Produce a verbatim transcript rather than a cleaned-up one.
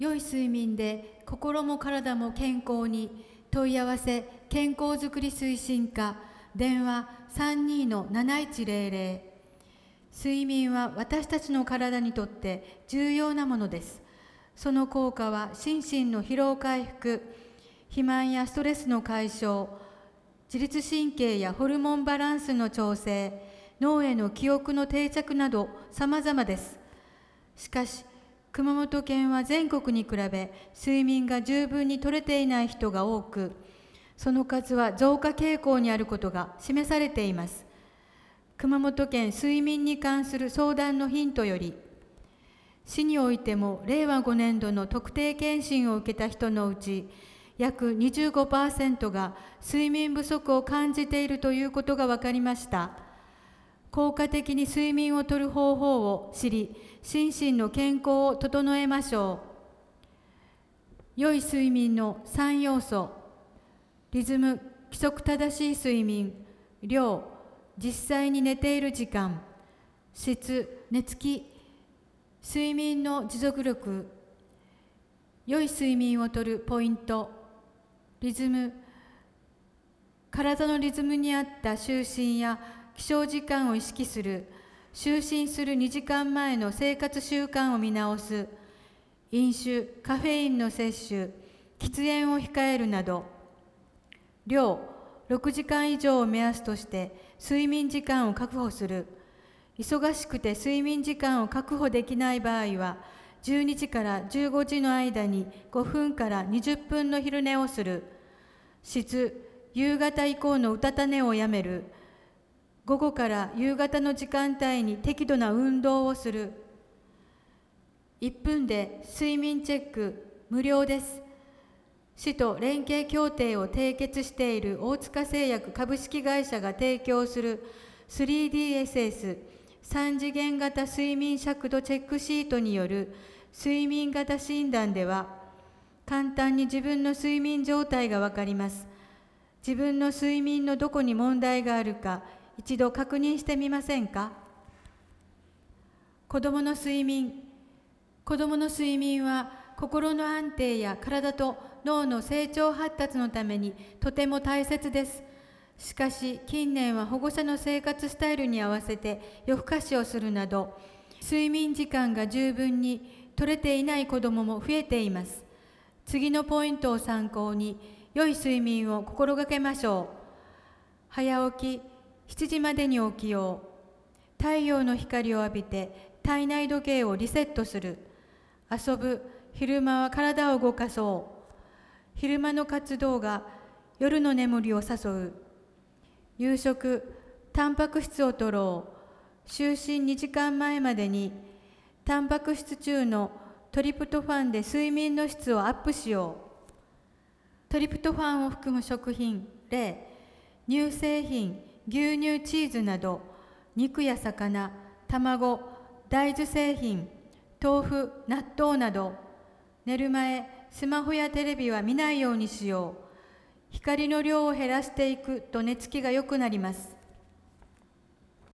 良い睡眠で心も体も健康に。問い合わせ健康づくり推進課、電話 さんにーのなないちぜろぜろ。睡眠は私たちの体にとって重要なものです。その効果は心身の疲労回復、肥満やストレスの解消、自律神経やホルモンバランスの調整、脳への記憶の定着など様々です。しかし、熊本県は全国に比べ睡眠が十分に取れていない人が多く、その数は増加傾向にあることが示されています。熊本県睡眠に関する相談のヒントより、市においてもれいわごねんどの特定健診を受けた人のうち、約 にじゅうごパーセント が睡眠不足を感じているということが分かりました。効果的に睡眠をとる方法を知り、心身の健康を整えましょう。良い睡眠のさん要素。リズム、規則正しい睡眠。量、実際に寝ている時間。質、寝つき。睡眠の持続力。良い睡眠をとるポイント。リズム、体のリズムに合った就寝や起床時間を意識する。就寝するにじかんまえの生活習慣を見直す。飲酒、カフェインの摂取、喫煙を控えるなど。量、ろくじかん以上を目安として睡眠時間を確保する。忙しくて睡眠時間を確保できない場合は、じゅうにじからじゅうごじの間にごふんからにじゅっぷんの昼寝をする。質、夕方以降のうたた寝をやめる。午後から夕方の時間帯に適度な運動をする。いっぷんで睡眠チェック無料です。市と連携協定を締結している大塚製薬株式会社が提供する スリーディーエスエス さん次元型睡眠尺度チェックシートによる睡眠型診断では、簡単に自分の睡眠状態がわかります。自分の睡眠のどこに問題があるか、一度確認してみませんか？子どもの睡眠。子どもの睡眠は心の安定や体と脳の成長発達のためにとても大切です。しかし近年は保護者の生活スタイルに合わせて夜更かしをするなど、睡眠時間が十分に取れていない子どもも増えています。次のポイントを参考に良い睡眠を心がけましょう。早起き、しちじまでに起きよう。太陽の光を浴びて体内時計をリセットする。遊ぶ、昼間は体を動かそう。昼間の活動が夜の眠りを誘う。夕食、タンパク質を摂ろう。就寝にじかんまえまでにタンパク質中のトリプトファンで睡眠の質をアップしよう。トリプトファンを含む食品、例、乳製品、牛乳、チーズなど、肉や魚、卵、大豆製品、豆腐、納豆など。寝る前、スマホやテレビは見ないようにしよう。光の量を減らしていくと寝つきが良くなります。